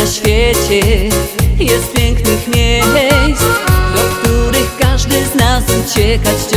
na świecie jest pięknych miejsc, do których każdy z nas uciekać